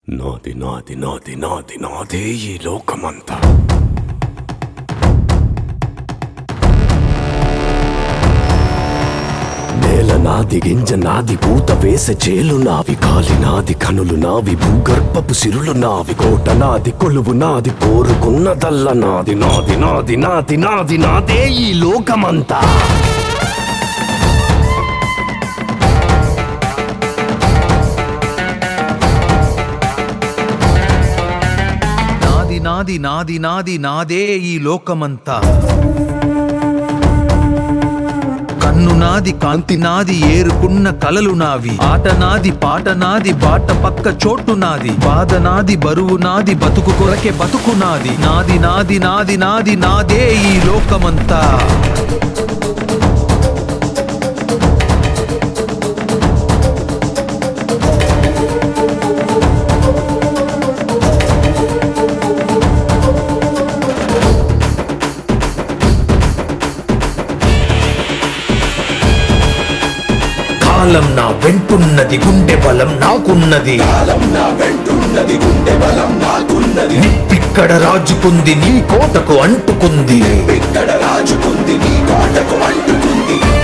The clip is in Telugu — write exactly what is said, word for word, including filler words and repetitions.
నాది నాది నాది నాది నాదే ఈ లోకమంతా. నేల నాది, గింజ నాది, పూత వేసే చేలు నావి, కాలి నాది, కనులు నావి, భూగర్భపు సిరులు నావి, కోట నాది, కొలువు నాది, కోరుకున్నదల్ల నాది. నాది నాది నాది నాది నాదే ఈ లోకమంతా. నాది నాది నాది నాదే ఈ లోకమంతా. కన్ను నాది, కాంతి నాది, ఏరుకున్న కలలు నావి, ఆట నాది, పాట నాది, బాట పక్క చోటు నాది, బాధ నాది, బరువు నాది, బతుకు కొరకే బతుకు నాది. నాది నాది నాది నాది నాదే ఈ లోకమంతా. కాలం నా వెంటున్నది, గుండె బలం నాకున్నది. కాలం నా వెంటున్నది, గుండె బలం నాకున్నది. నిప్పిక్కడ రాజుకుంది, నీ కోటకు అంటుకుంది. ఇక్కడ రాజుకుంది, నీ కోటకు అంటుకుంది.